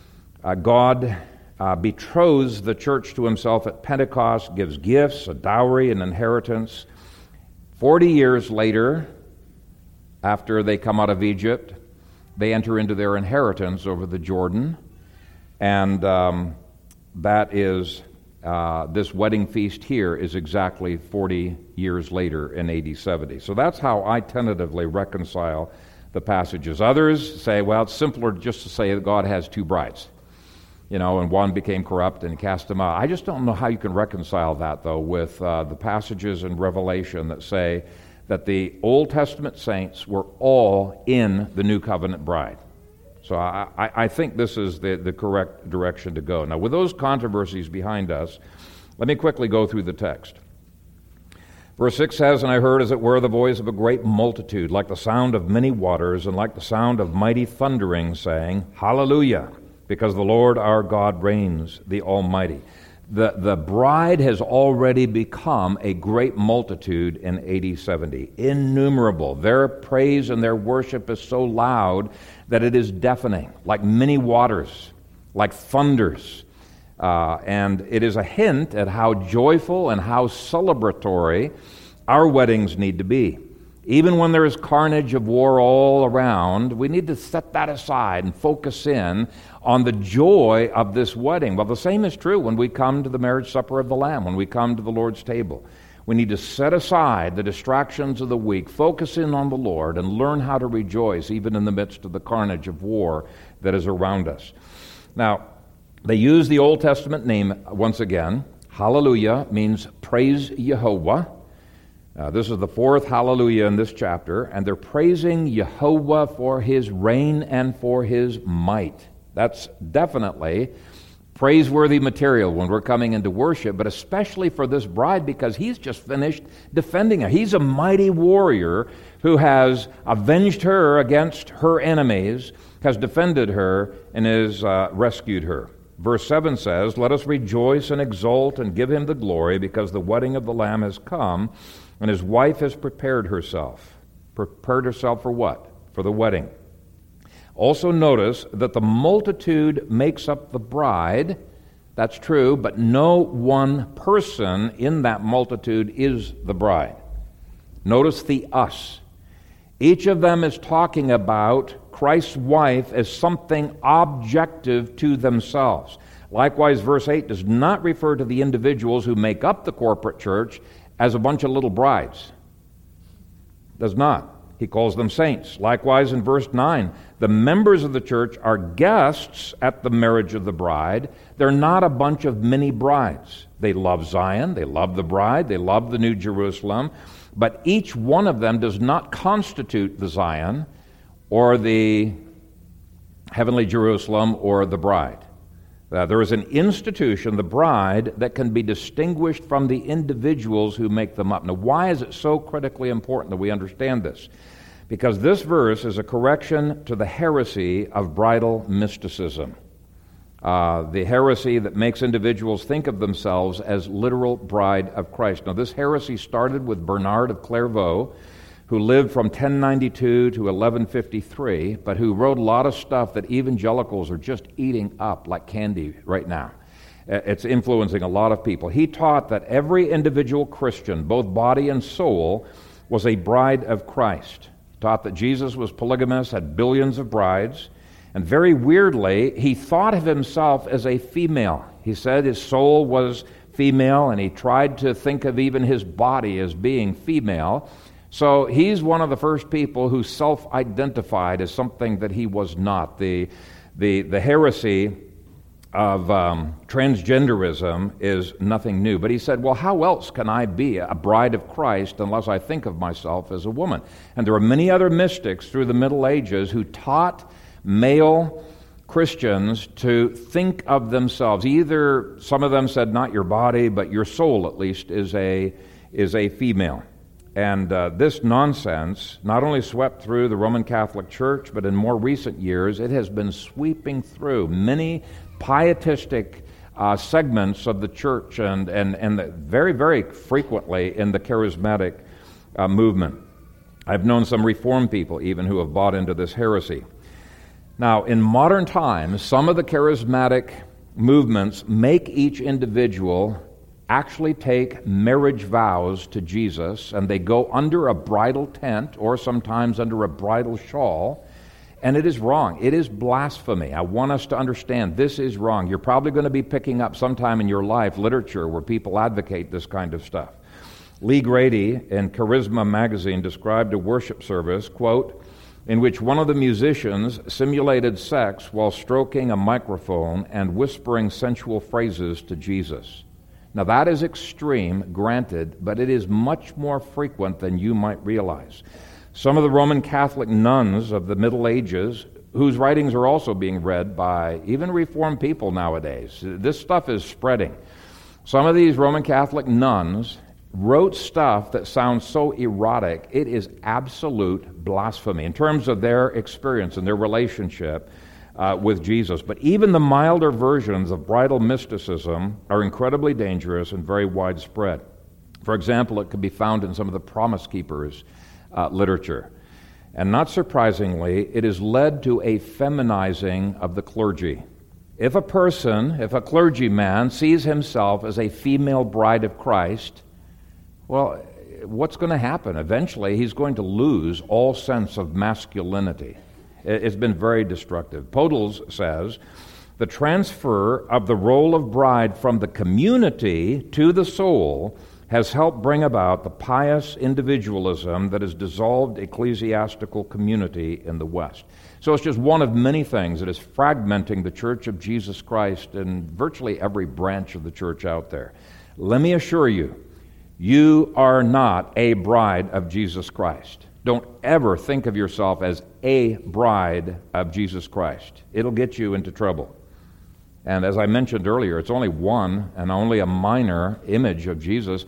God betroths the church to Himself at Pentecost, gives gifts, a dowry, an inheritance. 40 years later, after they come out of Egypt, they enter into their inheritance over the Jordan. And that is, this wedding feast here is exactly 40 years later in AD 70. So that's how I tentatively reconcile the passages. Others say, well, it's simpler just to say that God has two brides, and one became corrupt and cast them out. I just don't know how you can reconcile that, though, with the passages in Revelation that say that the Old Testament saints were all in the New Covenant bride. So I think this is the correct direction to go. Now, with those controversies behind us, let me quickly go through the text. Verse 6 says, and I heard, as it were, the voice of a great multitude, like the sound of many waters, and like the sound of mighty thundering, saying, Hallelujah, because the Lord our God reigns, the Almighty. The bride has already become a great multitude in AD 70, innumerable. Their praise and their worship is so loud that it is deafening, like many waters, like thunders. And it is a hint at how joyful and how celebratory our weddings need to be. Even when there is carnage of war all around, we need to set that aside and focus in on the joy of this wedding. Well, the same is true when we come to the marriage supper of the Lamb, when we come to the Lord's table. We need to set aside the distractions of the week, focus in on the Lord, and learn how to rejoice even in the midst of the carnage of war that is around us. Now, they use the Old Testament name once again. Hallelujah means praise Jehovah. This is the fourth hallelujah in this chapter, and they're praising Jehovah for his reign and for his might. That's definitely praiseworthy material when we're coming into worship, but especially for this bride because he's just finished defending her. He's a mighty warrior who has avenged her against her enemies, has defended her, and has rescued her. Verse 7 says, "Let us rejoice and exult and give him the glory, because the wedding of the Lamb has come, and his wife has prepared herself." Prepared herself for what? For the wedding. Also notice that the multitude makes up the bride. That's true, but no one person in that multitude is the bride. Notice the us. Each of them is talking about Christ's wife as something objective to themselves. Likewise, verse 8 does not refer to the individuals who make up the corporate church as a bunch of little brides. Does not. He calls them saints. Likewise, in verse 9, the members of the church are guests at the marriage of the bride. They're not a bunch of mini brides. They love Zion, they love the bride, they love the New Jerusalem, but each one of them does not constitute the Zion or the heavenly Jerusalem or the bride. There is an institution, the bride, that can be distinguished from the individuals who make them up. Now, why is it so critically important that we understand this? Because this verse is a correction to the heresy of bridal mysticism. The heresy that makes individuals think of themselves as literal bride of Christ. Now, this heresy started with Bernard of Clairvaux, who lived from 1092 to 1153, but who wrote a lot of stuff that evangelicals are just eating up like candy right now. It's influencing a lot of people. He taught that every individual Christian, both body and soul, was a bride of Christ. He taught that Jesus was polygamous, had billions of brides, and very weirdly, he thought of himself as a female. He said his soul was female, and he tried to think of even his body as being female. So he's one of the first people who self-identified as something that he was not. The heresy of transgenderism is nothing new. But he said, well, how else can I be a bride of Christ unless I think of myself as a woman? And there are many other mystics through the Middle Ages who taught male Christians to think of themselves. Either, some of them said, not your body, but your soul at least is a female. And this nonsense not only swept through the Roman Catholic Church, but in more recent years, it has been sweeping through many pietistic segments of the church and very, very frequently in the charismatic movement. I've known some Reformed people even who have bought into this heresy. Now, in modern times, some of the charismatic movements make each individual actually take marriage vows to Jesus, and they go under a bridal tent or sometimes under a bridal shawl, and it is wrong. It is blasphemy. I want us to understand this is wrong. You're probably going to be picking up sometime in your life literature where people advocate this kind of stuff. Lee Grady in Charisma magazine described a worship service, quote, in which one of the musicians simulated sex while stroking a microphone and whispering sensual phrases to Jesus. Now that is extreme, granted, but it is much more frequent than you might realize. Some of the Roman Catholic nuns of the Middle Ages, whose writings are also being read by even Reformed people nowadays, this stuff is spreading. Some of these Roman Catholic nuns wrote stuff that sounds so erotic, it is absolute blasphemy in terms of their experience and their relationship with Jesus. But even the milder versions of bridal mysticism are incredibly dangerous and very widespread. For example, it can be found in some of the Promise Keepers literature. And not surprisingly, it has led to a feminizing of the clergy. If a clergyman sees himself as a female bride of Christ, well, what's going to happen? Eventually, he's going to lose all sense of masculinity. It's been very destructive. Podles says, the transfer of the role of bride from the community to the soul has helped bring about the pious individualism that has dissolved ecclesiastical community in the West. So it's just one of many things that is fragmenting the Church of Jesus Christ in virtually every branch of the church out there. Let me assure you, you are not a bride of Jesus Christ. Don't ever think of yourself as a bride of Jesus Christ. It'll get you into trouble. And as I mentioned earlier, it's only one and only a minor image of Jesus.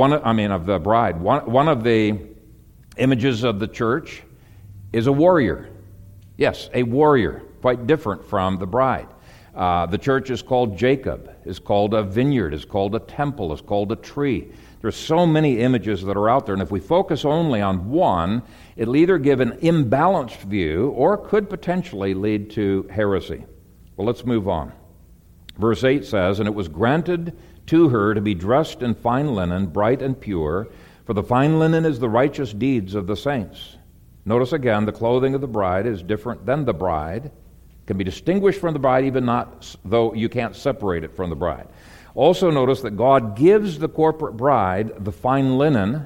Of the bride. One of the images of the church is a warrior. Yes, a warrior, quite different from the bride. The church is called Jacob, is called a vineyard, is called a temple, is called a tree. There's so many images that are out there, and if we focus only on one, it'll either give an imbalanced view or could potentially lead to heresy. Well, let's move on. Verse 8 says, "And it was granted to her to be dressed in fine linen, bright and pure, for the fine linen is the righteous deeds of the saints." Notice again, the clothing of the bride is different than the bride. Can be distinguished from the bride, even not, though you can't separate it from the bride. Also notice that God gives the corporate bride the fine linen,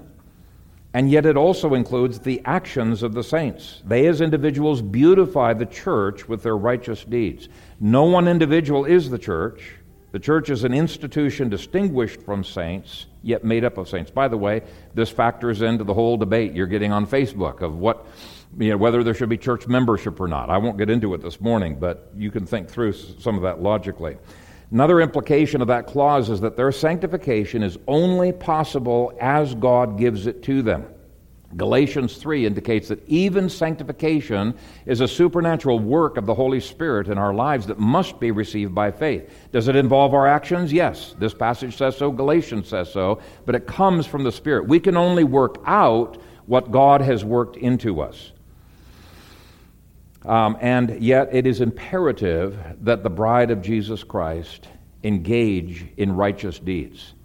and yet it also includes the actions of the saints. They as individuals beautify the church with their righteous deeds. No one individual is the church. The church is an institution distinguished from saints, yet made up of saints. By the way, this factors into the whole debate you're getting on Facebook of whether there should be church membership or not. I won't get into it this morning, but you can think through some of that logically. Another implication of that clause is that their sanctification is only possible as God gives it to them. Galatians 3 indicates that even sanctification is a supernatural work of the Holy Spirit in our lives that must be received by faith. Does it involve our actions? Yes. This passage says so, Galatians says so, but it comes from the Spirit. We can only work out what God has worked into us. And yet it is imperative that the bride of Jesus Christ engage in righteous deeds.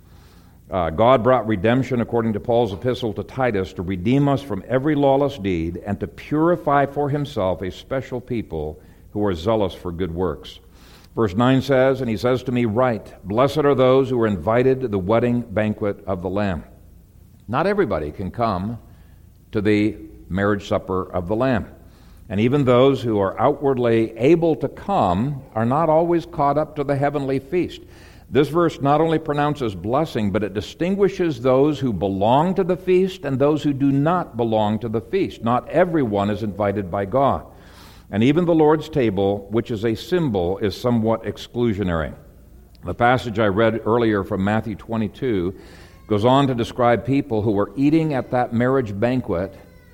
God brought redemption, according to Paul's epistle to Titus, to redeem us from every lawless deed and to purify for himself a special people who are zealous for good works. Verse 9 says, "And he says to me, Write, blessed are those who are invited to the wedding banquet of the Lamb." Not everybody can come to the marriage supper of the Lamb. And even those who are outwardly able to come are not always caught up to the heavenly feast. This verse not only pronounces blessing, but it distinguishes those who belong to the feast and those who do not belong to the feast. Not everyone is invited by God. And even the Lord's table, which is a symbol, is somewhat exclusionary. The passage I read earlier from Matthew 22 goes on to describe people who were eating at that marriage banquet,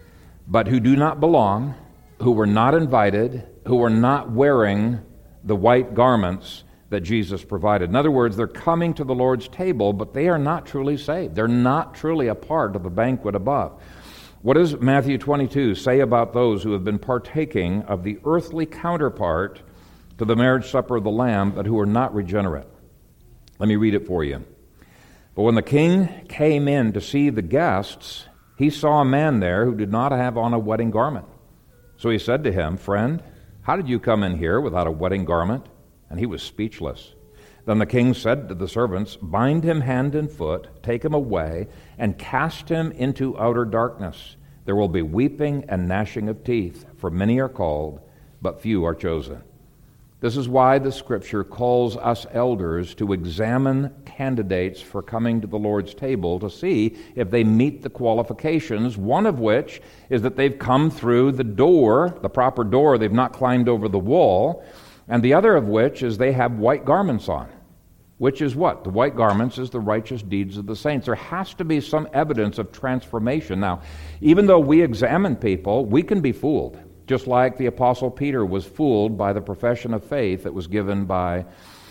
but who do not belong, who were not invited, who were not wearing the white garments that Jesus provided. In other words, they're coming to the Lord's table, but they are not truly saved. They're not truly a part of the banquet above. What does Matthew 22 say about those who have been partaking of the earthly counterpart to the marriage supper of the Lamb, but who are not regenerate? Let me read it for you. "But when the king came in to see the guests, he saw a man there who did not have on a wedding garment. So he said to him, 'Friend, how did you come in here without a wedding garment?' And he was speechless. Then the king said to the servants, 'Bind him hand and foot, take him away, and cast him into outer darkness. There will be weeping and gnashing of teeth, for many are called, but few are chosen.'" This is why the Scripture calls us elders to examine candidates for coming to the Lord's table to see if they meet the qualifications, one of which is that they've come through the door, the proper door, they've not climbed over the wall, and the other of which is they have white garments on. Which is what? The white garments is the righteous deeds of the saints. There has to be some evidence of transformation. Now, even though we examine people, we can be fooled. Just like the Apostle Peter was fooled by the profession of faith that was given by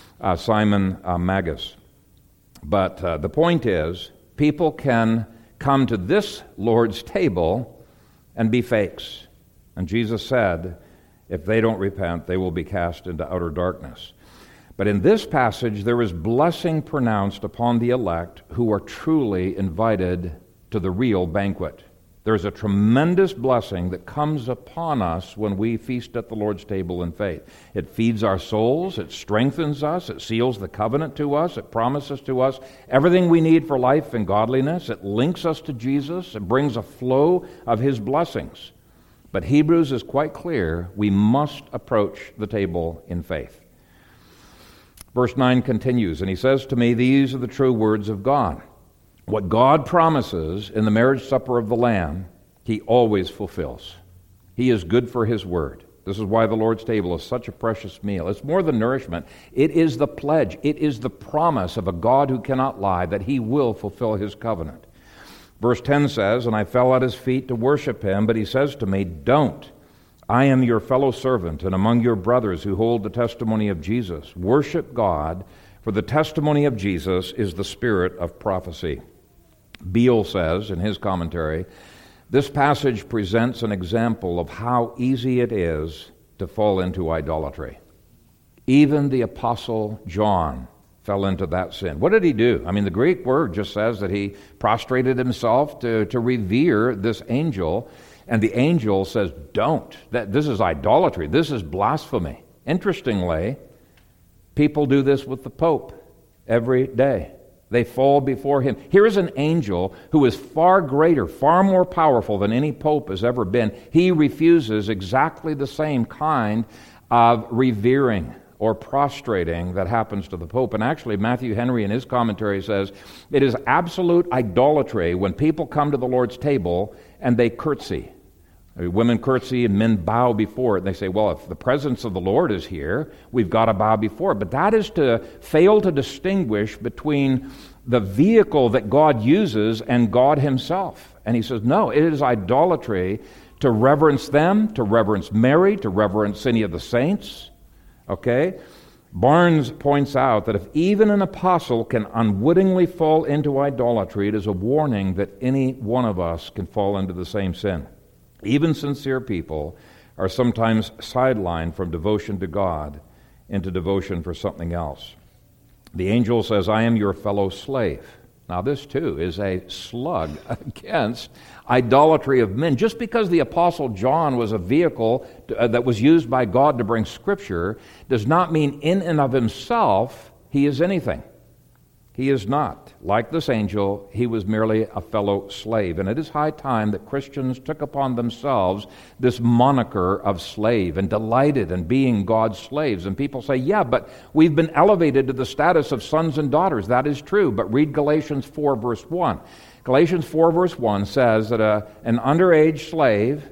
Simon Magus. But the point is, people can come to this Lord's table and be fakes. And Jesus said, if they don't repent, they will be cast into outer darkness. But in this passage, there is blessing pronounced upon the elect who are truly invited to the real banquet. There's a tremendous blessing that comes upon us when we feast at the Lord's table in faith. It feeds our souls, it strengthens us, it seals the covenant to us, it promises to us everything we need for life and godliness, it links us to Jesus, it brings a flow of His blessings. But Hebrews is quite clear, we must approach the table in faith. Verse 9 continues, and he says to me, these are the true words of God. What God promises in the marriage supper of the Lamb, He always fulfills. He is good for His word. This is why the Lord's table is such a precious meal. It's more than nourishment. It is the pledge. It is the promise of a God who cannot lie that He will fulfill His covenant. Verse 10 says, and I fell at His feet to worship Him, but He says to me, don't. I am your fellow servant and among your brothers who hold the testimony of Jesus. Worship God, for the testimony of Jesus is the spirit of prophecy. Beale says in his commentary, this passage presents an example of how easy it is to fall into idolatry. Even the Apostle John fell into that sin. What did he do? I mean, the Greek word just says that he prostrated himself to revere this angel, and the angel says, don't. This is idolatry. This is blasphemy. Interestingly, people do this with the Pope every day. They fall before him. Here is an angel who is far greater, far more powerful than any pope has ever been. He refuses exactly the same kind of revering or prostrating that happens to the Pope. And actually, Matthew Henry in his commentary says, it is absolute idolatry when people come to the Lord's table and they curtsy. Women curtsy and men bow before it. And they say, well, if the presence of the Lord is here, we've got to bow before it. But that is to fail to distinguish between the vehicle that God uses and God Himself. And he says, no, it is idolatry to reverence them, to reverence Mary, to reverence any of the saints. Okay? Barnes points out that if even an apostle can unwittingly fall into idolatry, it is a warning that any one of us can fall into the same sin. Even sincere people are sometimes sidelined from devotion to God into devotion for something else. The angel says, I am your fellow slave. Now this too is a slug against idolatry of men. Just because the Apostle John was a vehicle that was used by God to bring Scripture does not mean in and of himself he is anything. He is not. Like this angel, he was merely a fellow slave. And it is high time that Christians took upon themselves this moniker of slave and delighted in being God's slaves. And people say, yeah, but we've been elevated to the status of sons and daughters. That is true. But read Galatians 4, verse 1. Galatians 4, verse 1 says that an underage slave,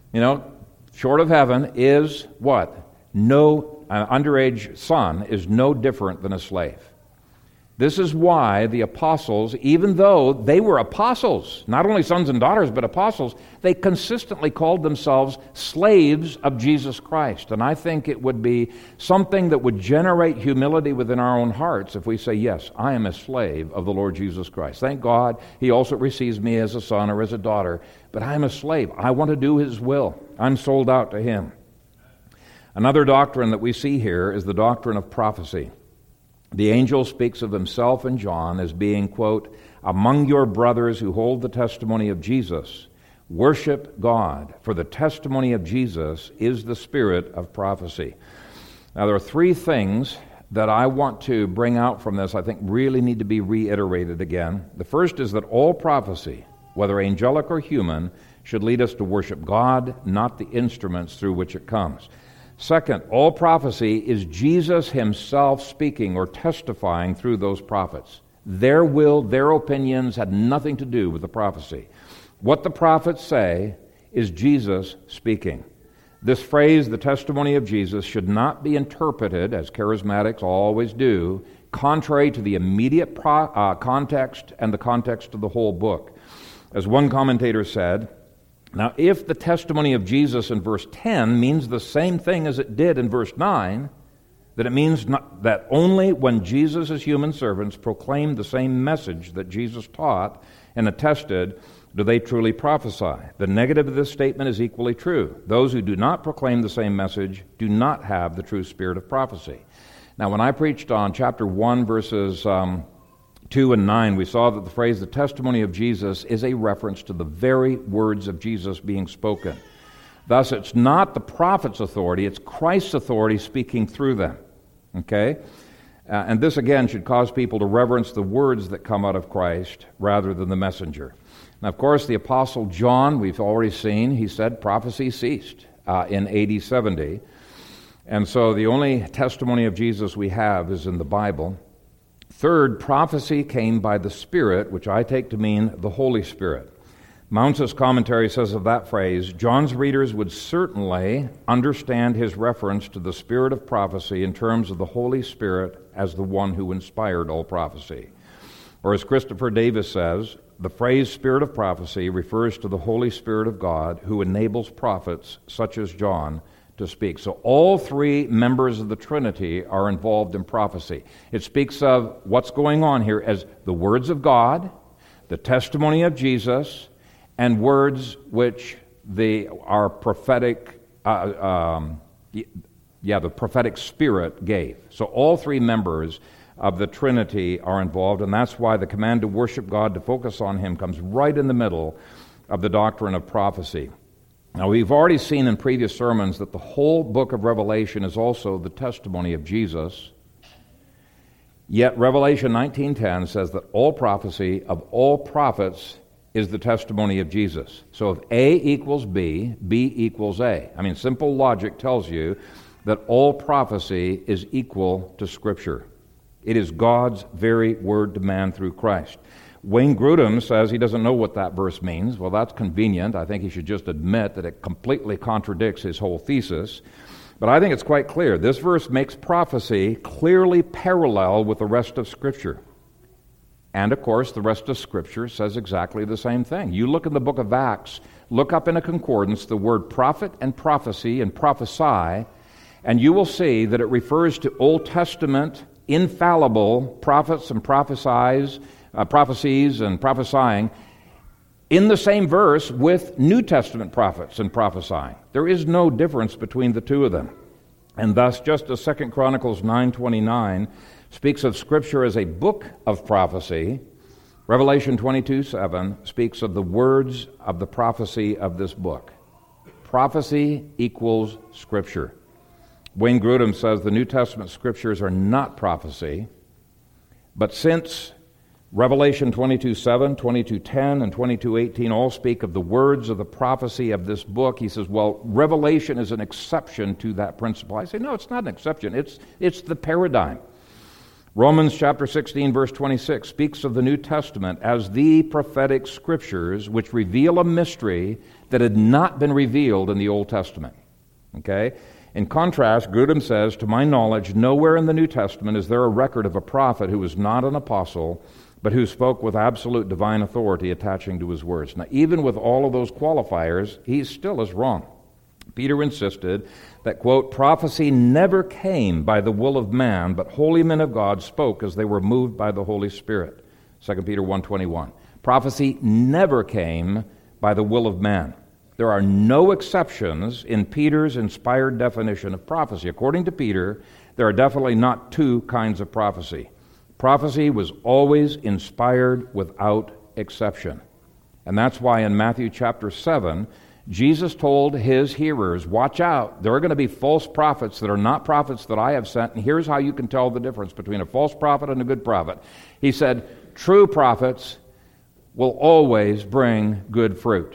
short of heaven, is what? An underage son is no different than a slave. This is why the apostles, even though they were apostles, not only sons and daughters, but apostles, they consistently called themselves slaves of Jesus Christ. And I think it would be something that would generate humility within our own hearts if we say, yes, I am a slave of the Lord Jesus Christ. Thank God He also receives me as a son or as a daughter, but I am a slave. I want to do His will. I'm sold out to Him. Another doctrine that we see here is the doctrine of prophecy. The angel speaks of himself and John as being, quote, among your brothers who hold the testimony of Jesus. Worship God, for the testimony of Jesus is the spirit of prophecy. Now, there are three things that I want to bring out from this I think really need to be reiterated again. The first is that all prophecy, whether angelic or human, should lead us to worship God, not the instruments through which it comes. Second, all prophecy is Jesus Himself speaking or testifying through those prophets. Their will, their opinions had nothing to do with the prophecy. What the prophets say is Jesus speaking. This phrase, the testimony of Jesus, should not be interpreted, as charismatics always do, contrary to the immediate context and the context of the whole book. As one commentator said, now, if the testimony of Jesus in verse 10 means the same thing as it did in verse 9, then it means that only when Jesus' human servants proclaim the same message that Jesus taught and attested do they truly prophesy. The negative of this statement is equally true. Those who do not proclaim the same message do not have the true spirit of prophecy. Now, when I preached on chapter 1, verses 2 and 9, we saw that the phrase, the testimony of Jesus, is a reference to the very words of Jesus being spoken. Thus, it's not the prophet's authority, it's Christ's authority speaking through them. Okay? And this, again, should cause people to reverence the words that come out of Christ rather than the messenger. Now, of course, the Apostle John, we've already seen, he said prophecy ceased in AD 70. And so the only testimony of Jesus we have is in the Bible. Third, prophecy came by the Spirit, which I take to mean the Holy Spirit. Mounce's commentary says of that phrase, John's readers would certainly understand his reference to the spirit of prophecy in terms of the Holy Spirit as the one who inspired all prophecy. Or as Christopher Davis says, the phrase spirit of prophecy refers to the Holy Spirit of God who enables prophets such as John to speak. So all three members of the Trinity are involved in prophecy. It speaks of what's going on here as the words of God, the testimony of Jesus, and words which our prophetic, the prophetic spirit gave. So all three members of the Trinity are involved, and that's why the command to worship God, to focus on Him, comes right in the middle of the doctrine of prophecy. Now, we've already seen in previous sermons that the whole book of Revelation is also the testimony of Jesus. Yet Revelation 19:10 says that all prophecy of all prophets is the testimony of Jesus. So if A equals B, B equals A. I mean, simple logic tells you that all prophecy is equal to Scripture. It is God's very word to man through Christ. Wayne Grudem says he doesn't know what that verse means. Well, that's convenient. I think he should just admit that it completely contradicts his whole thesis. But I think it's quite clear. This verse makes prophecy clearly parallel with the rest of Scripture. And, of course, the rest of Scripture says exactly the same thing. You look in the book of Acts, look up in a concordance the word prophet and prophecy and prophesy, and you will see that it refers to Old Testament infallible prophets and prophecies and prophesying in the same verse with New Testament prophets and prophesying. There is no difference between the two of them. And thus, just as 2 Chronicles 9:29 speaks of Scripture as a book of prophecy, Revelation 22:7 speaks of the words of the prophecy of this book. Prophecy equals Scripture. Wayne Grudem says the New Testament Scriptures are not prophecy, but since Revelation 22:7, 22:10, and 22:18 all speak of the words of the prophecy of this book, he says, well, Revelation is an exception to that principle. I say, no, it's not an exception. It's the paradigm. Romans chapter 16, verse 26 speaks of the New Testament as the prophetic Scriptures which reveal a mystery that had not been revealed in the Old Testament. Okay? In contrast, Grudem says, to my knowledge, nowhere in the New Testament is there a record of a prophet who was not an apostle, but who spoke with absolute divine authority attaching to his words. Now, even with all of those qualifiers, he still is wrong. Peter insisted that, quote, prophecy never came by the will of man, but holy men of God spoke as they were moved by the Holy Spirit. 2 Peter 1:21. Prophecy never came by the will of man. There are no exceptions in Peter's inspired definition of prophecy. According to Peter, there are definitely not two kinds of prophecy. Prophecy was always inspired without exception. And that's why in Matthew chapter 7, Jesus told his hearers, watch out, there are going to be false prophets that are not prophets that I have sent, and here's how you can tell the difference between a false prophet and a good prophet. He said, true prophets will always bring good fruit.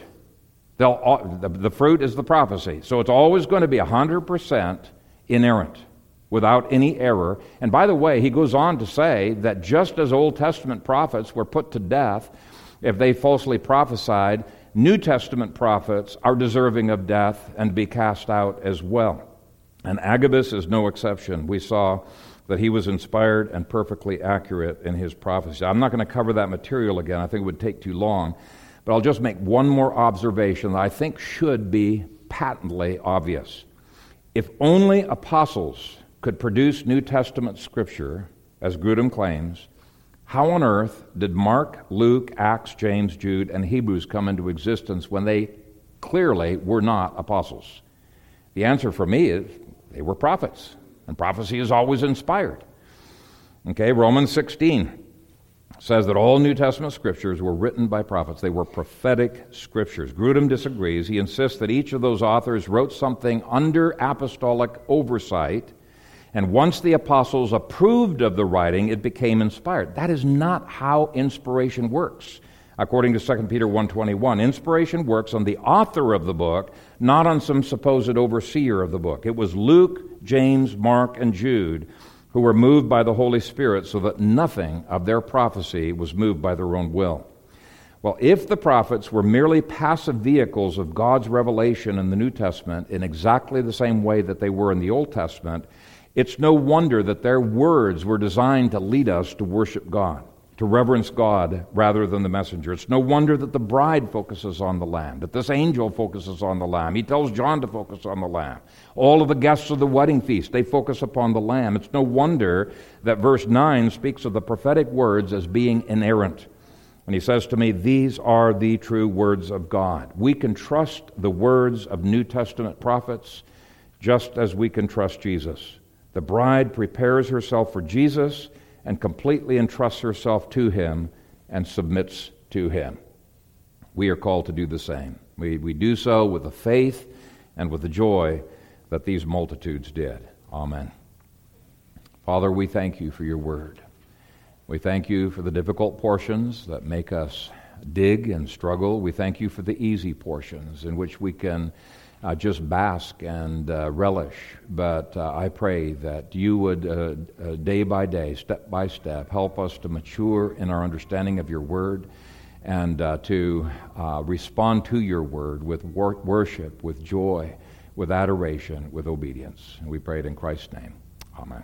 The fruit is the prophecy. So it's always going to be 100% inerrant, without any error. And by the way, he goes on to say that just as Old Testament prophets were put to death if they falsely prophesied, New Testament prophets are deserving of death and be cast out as well. And Agabus is no exception. We saw that he was inspired and perfectly accurate in his prophecy. I'm not going to cover that material again. I think it would take too long. But I'll just make one more observation that I think should be patently obvious. If only apostles could produce New Testament Scripture, as Grudem claims, how on earth did Mark, Luke, Acts, James, Jude, and Hebrews come into existence when they clearly were not apostles? The answer for me is they were prophets, and prophecy is always inspired. Okay, Romans 16. says that all New Testament scriptures were written by prophets. They were prophetic scriptures. Grudem disagrees. He insists that each of those authors wrote something under apostolic oversight, and once the apostles approved of the writing, it became inspired. That is not how inspiration works. According to 2 Peter 1:21, inspiration works on the author of the book, not on some supposed overseer of the book. It was Luke, James, Mark, and Jude who were moved by the Holy Spirit so that nothing of their prophecy was moved by their own will. Well, if the prophets were merely passive vehicles of God's revelation in the New Testament in exactly the same way that they were in the Old Testament, it's no wonder that their words were designed to lead us to worship God, to reverence God rather than the messenger. It's no wonder that the bride focuses on the Lamb, that this angel focuses on the Lamb. He tells John to focus on the Lamb. All of the guests of the wedding feast, they focus upon the Lamb. It's no wonder that verse 9 speaks of the prophetic words as being inerrant. And he says to me, these are the true words of God. We can trust the words of New Testament prophets just as we can trust Jesus. The bride prepares herself for Jesus and completely entrusts herself to Him and submits to Him. We are called to do the same. We do so with the faith and with the joy that these multitudes did. Amen. Father, we thank you for your word. We thank you for the difficult portions that make us dig and struggle. We thank you for the easy portions in which we can just bask and relish. But I pray that you would, day by day, step by step, help us to mature in our understanding of your word and to respond to your word with worship, with joy, with adoration, with obedience. And we pray it in Christ's name. Amen.